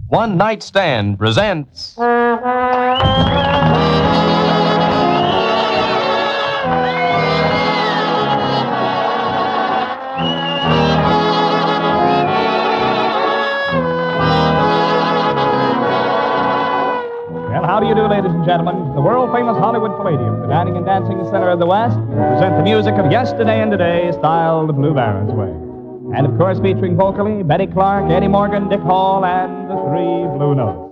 One Night Stand presents... Well, how do you do, ladies and gentlemen? The world-famous Hollywood Palladium, the dining and dancing center of the West, present the music of yesterday and today, styled the Blue Barons way. And, of course, featuring vocally Betty Clark, Eddie Morgan, Dick Hall, and the Three Blue Notes.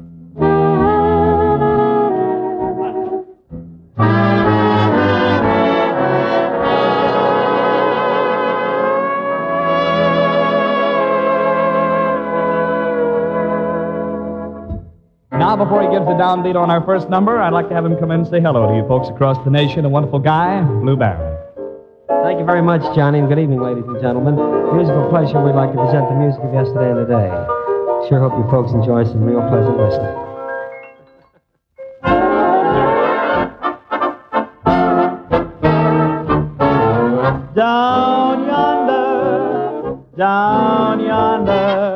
Now, before he gives the downbeat on our first number, I'd like to have him come in and say hello to you folks across the nation. A wonderful guy, Blue Baron. Thank you very much, Johnny, and good evening, ladies and gentlemen. Musical pleasure. We'd like to present the music of yesterday and today. Sure hope you folks enjoy some real pleasant listening. Down yonder, down yonder.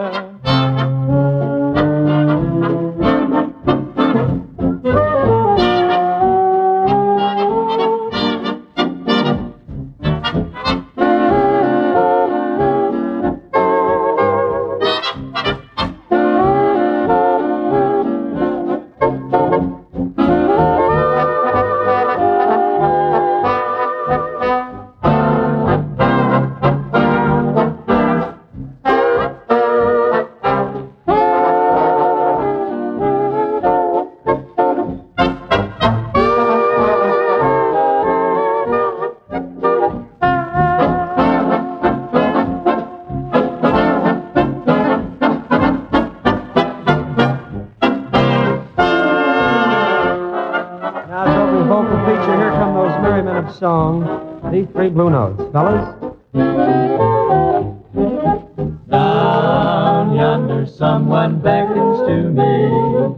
Song, these Three Blue Notes. Fellas? Down yonder someone beckons to me.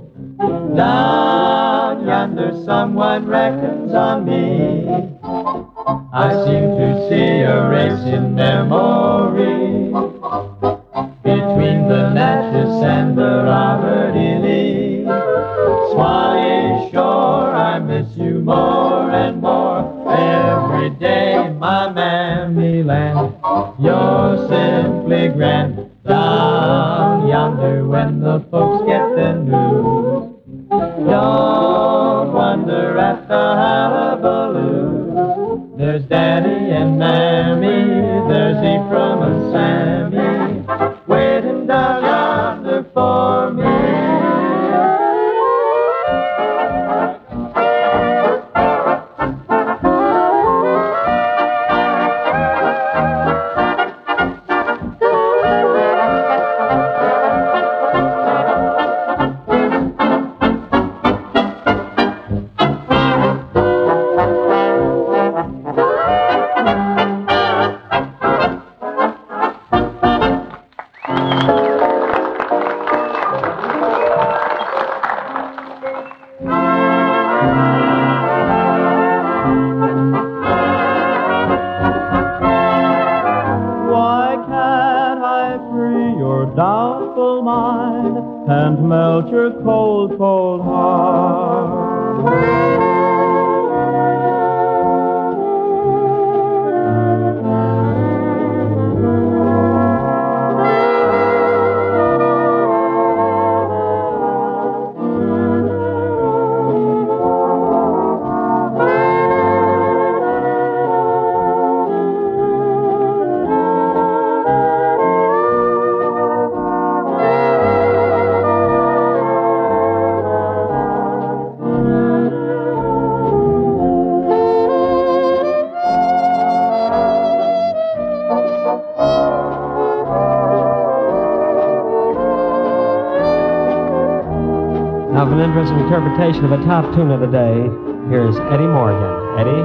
Down yonder someone reckons on me. I seem to see a race in memory between the Natchez and the Robert E. Lee. Swanee Shore, I miss you more and more. Every day, my mammy land, you're simply grand. Down yonder when the folks get the news, don't wonder at the hullabaloo. There's Daddy and Mammy, there's Ephraim and Sammy, waiting down yonder for me. Doubtful mind and melt your cold, cold heart. Now, for an interesting interpretation of a top tune of the day, here's Eddie Morgan. Eddie?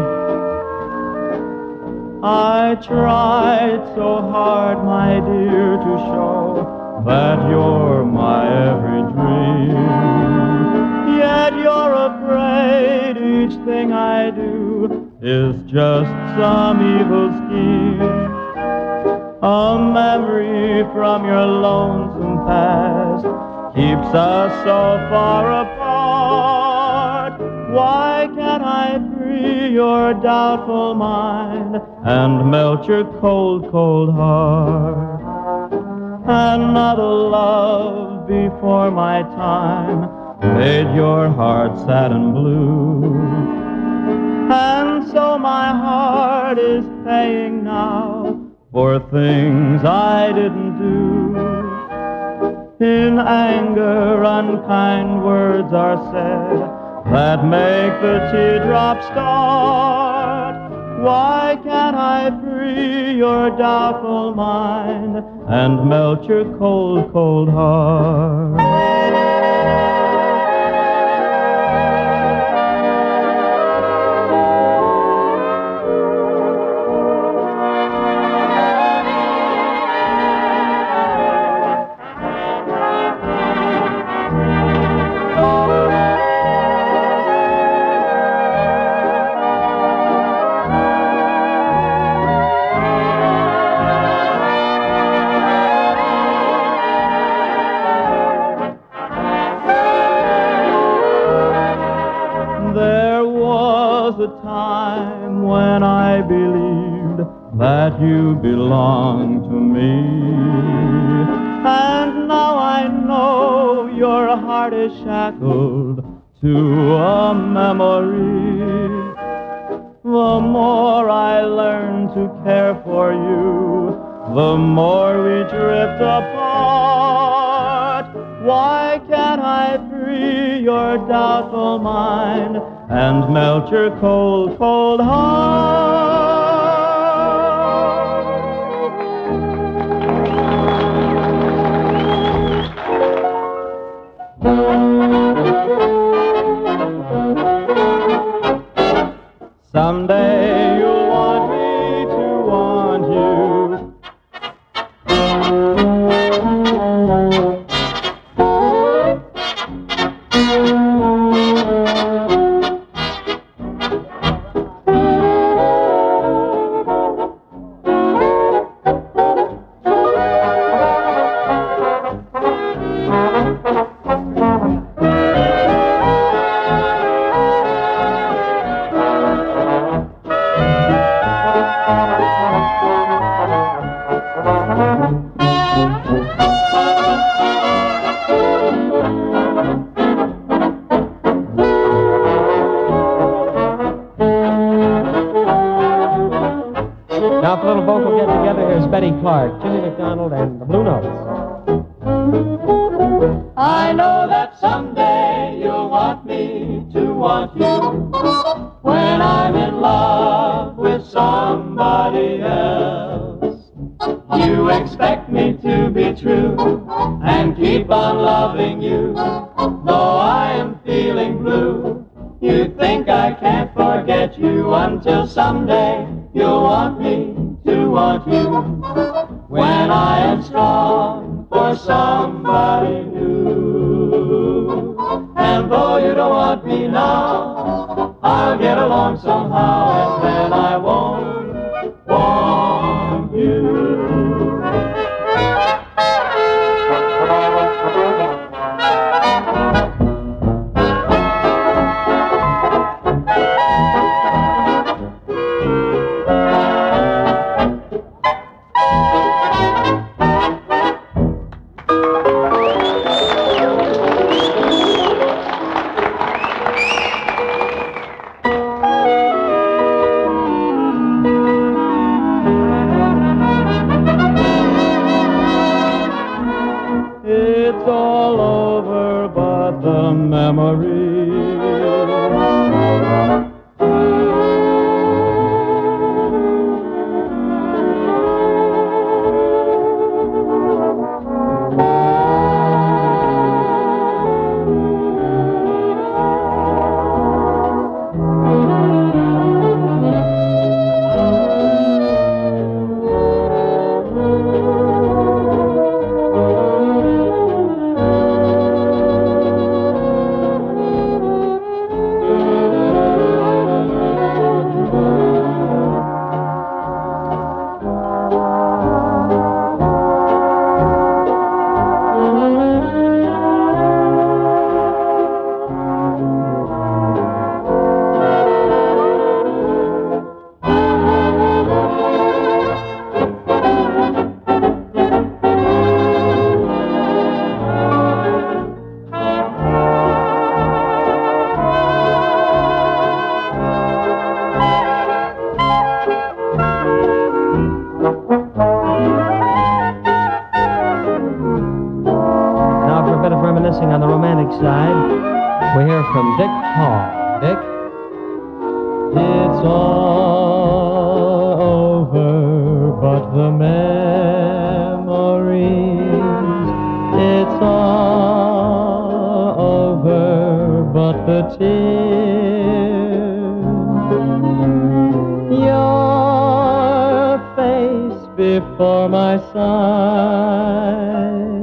I tried so hard, my dear, to show that you're my every dream. Yet you're afraid each thing I do is just some evil scheme. A memory from your lonesome past keeps keeps us so far apart? Why can't I free your doubtful mind and melt your cold, cold heart? Another love before my time made your heart sad and blue. And so my heart is paying now for things I didn't do. In anger, unkind words are said that make the teardrops start. Why can't I free your doubtful mind and melt your cold, cold heart? A time when I believed that you belonged to me, and now I know your heart is shackled to a memory. The more I learn to care for you, the more we drift apart. Why can't I free your doubtful mind and melt your cold, cold heart? Someday you'll want me to want you. Now for a little vocal get-together, here's Betty Clark, Jimmy McDonald, and the Blue Notes. I know that someday you'll want me to want you when I'm in love with somebody else. You expect me to be true and keep on loving you, though I am feeling blue. You think I can't forget you until someday you'll want me to want you when I am strong for somebody new. And though you don't want me now, I'll get along somehow, and then I won't want you. It's all over but the memory. progressing on the romantic side, we hear from Dick Hall. Dick? It's all over, but the memories. It's all over, but the tears. Your face before my sight.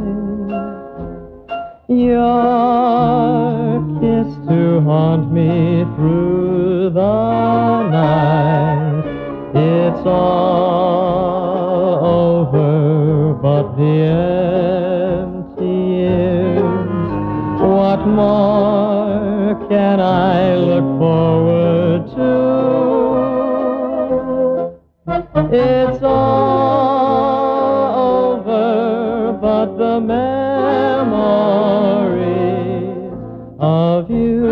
Your kiss to haunt me through the night. It's all over, but the empty years. What more can I look forward to? It's all over, but the memories of you,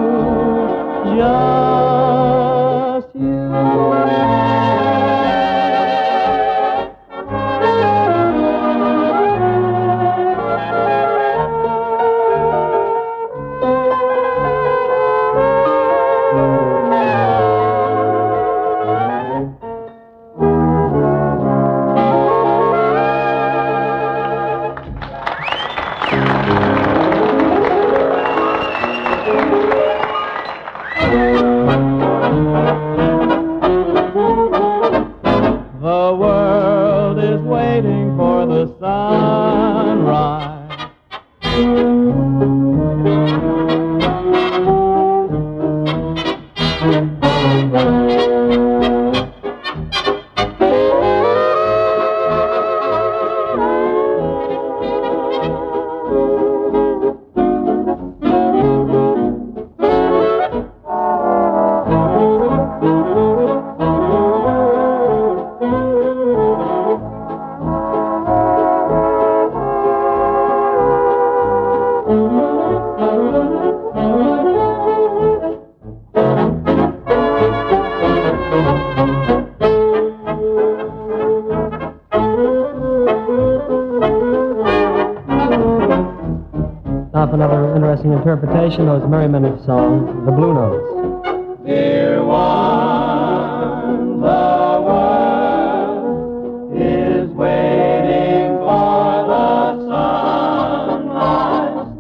just you. The world is waiting for the sunrise. Now for another interesting interpretation of those Merry Men song, The Blue Notes. Dear one, the world is waiting for the sunrise.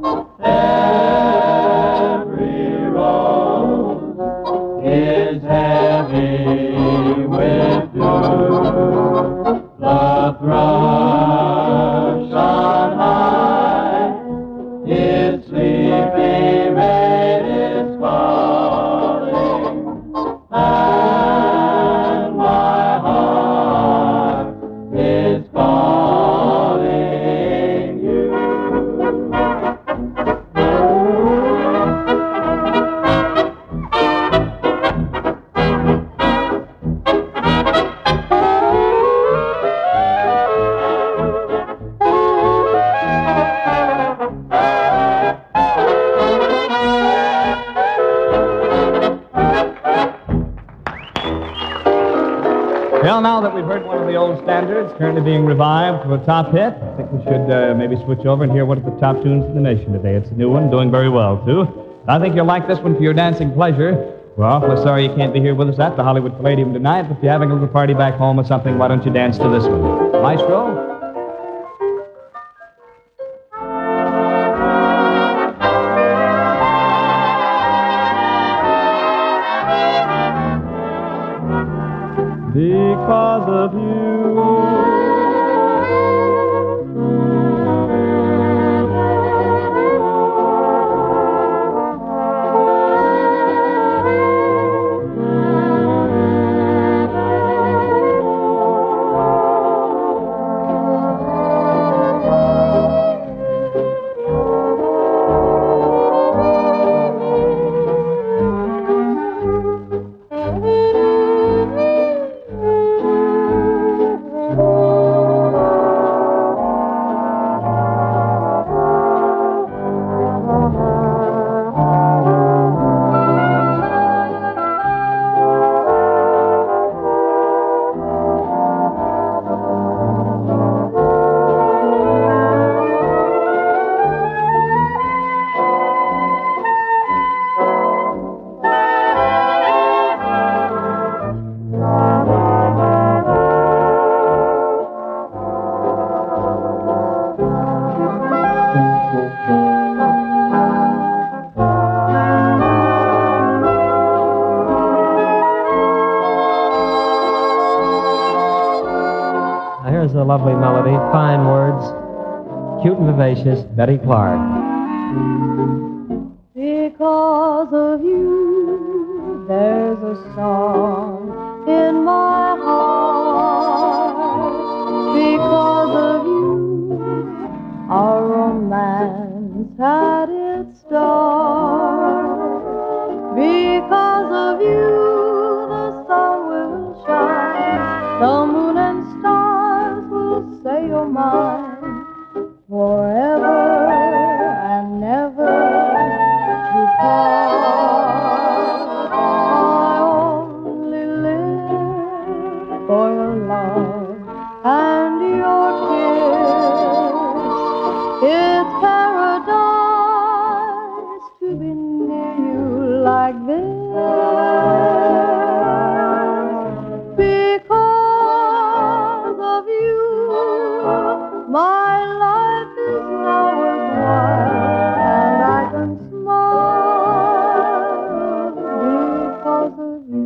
Every rose is heavy with dew. The thrush on high, its sleepy mate is calling, and my heart is calling you. Well, now that we've heard one of the old standards currently being revived to a top hit, I think we should maybe switch over and hear one of the top tunes in the nation today. It's a new one, doing very well, too. I think you'll like this one for your dancing pleasure. We're awfully sorry you can't be here with us at the Hollywood Palladium tonight, but if you're having a little party back home or something, why don't you dance to this one? Maestro? Because of you, Now here's a lovely melody, fine words, cute and vivacious, Betty Clark. Because of you, there's a song in my heart. Because of you, our romance had its start. Because of you, the sun will shine, the moon and stars will say you're mine forever and never. I only live for your love and your kiss. It's paradise to be near you like this. Because of you, my life is now worthwhile, and I can because of you.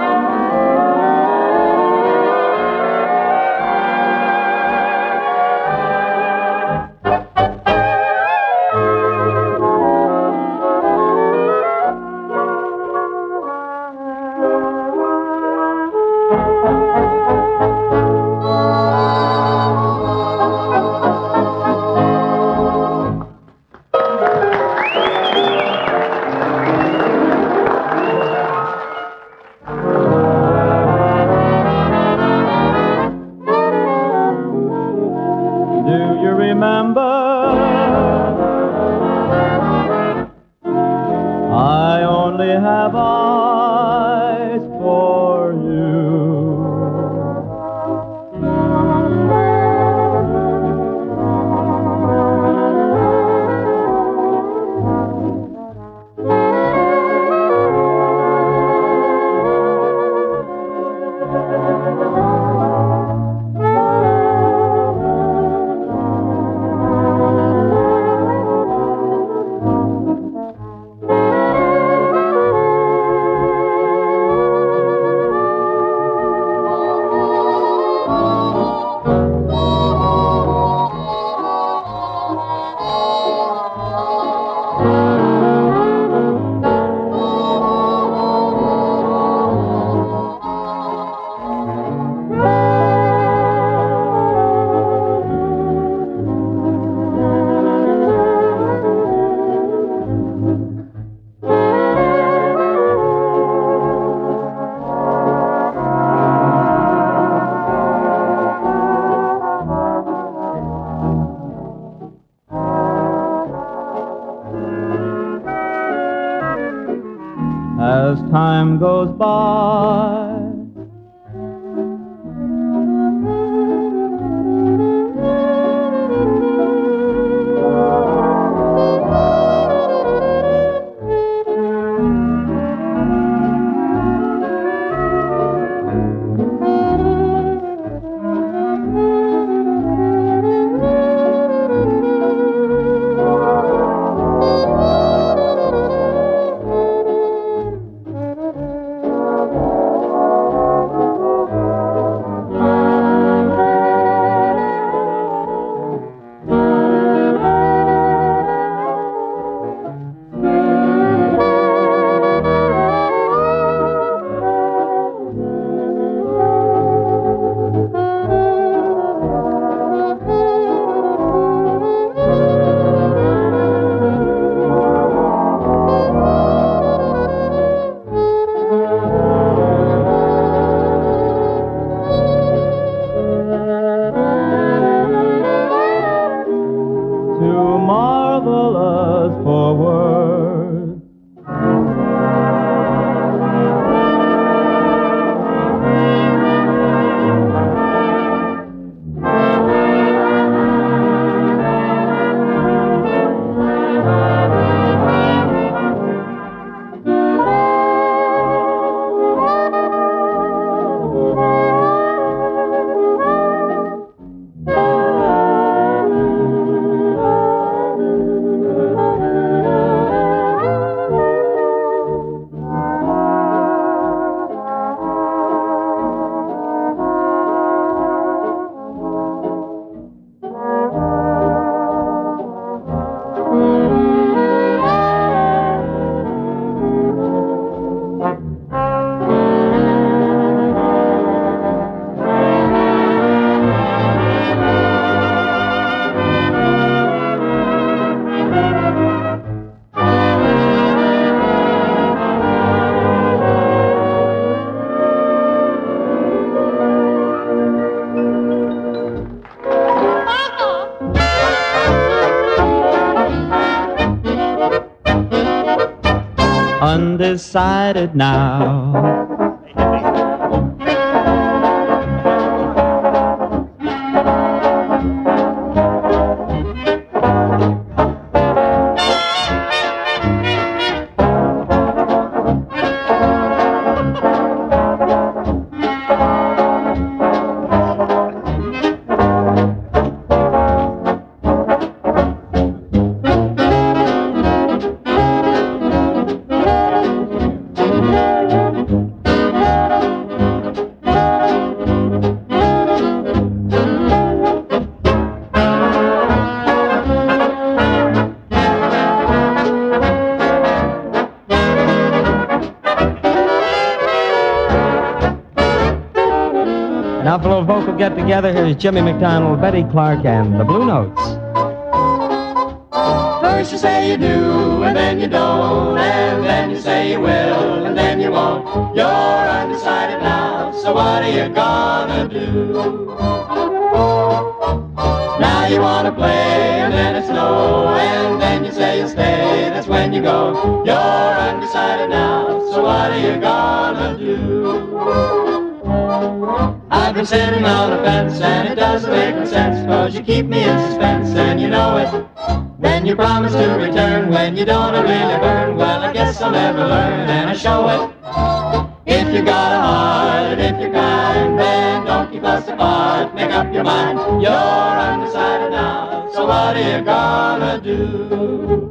I only have eyes for you. As time goes by, too marvelous for words. Undecided now. Now for a little vocal get-together, here's Jimmy McDonald, Betty Clark, and the Blue Notes. First you say you do, and then you don't, and then you say you will, and then you won't. You're undecided now, so what are you gonna do? Now you wanna play, and then it's no, and then you say you'll stay, that's when you go. You're undecided now, so what are you gonna do? I've been sitting on a fence and it doesn't make no sense, 'cause you keep me in suspense and you know it. Then you promise to return when you don't really burn. Well, I guess I'll never learn and I show it. If you got a heart and if you're kind, then don't keep us apart. Make up your mind, you're undecided now, so what are you gonna do?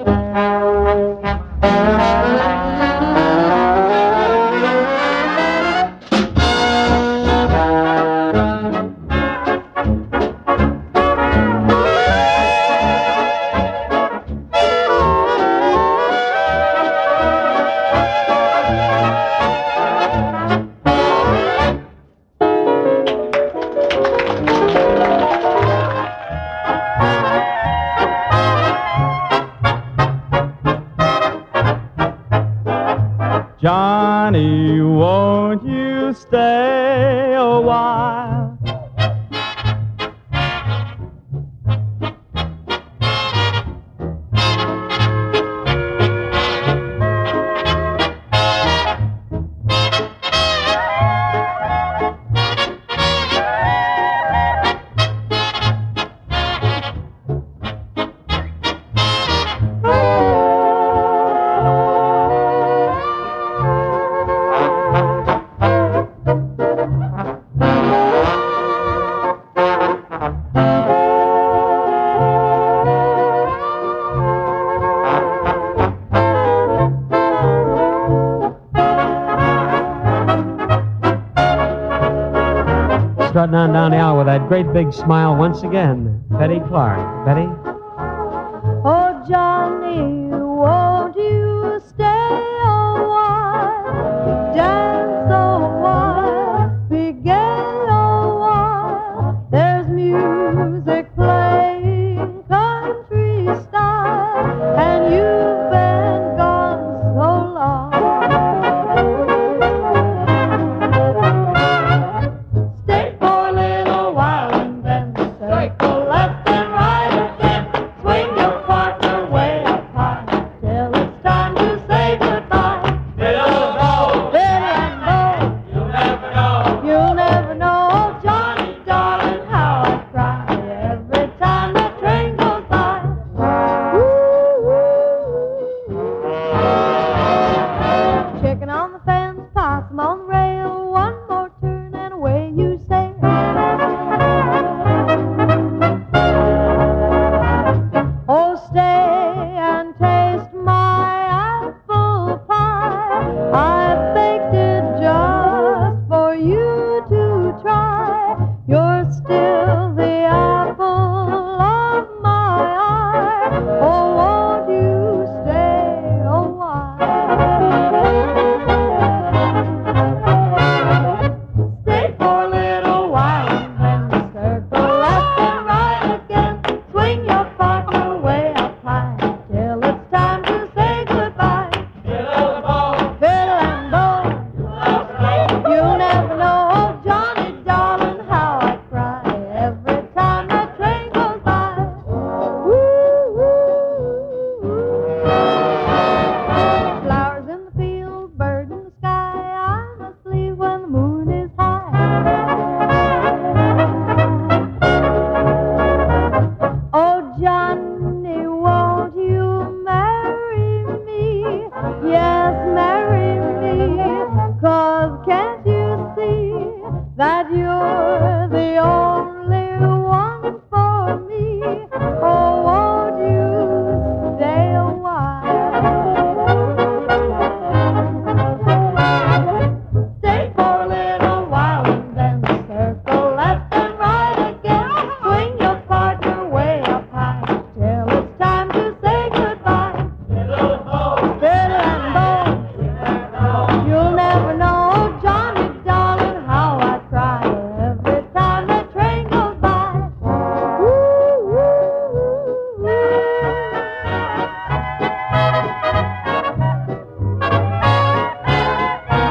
Johnny, won't you stay a while? Strutting on down the aisle with that great big smile once again, Betty Clark. Betty?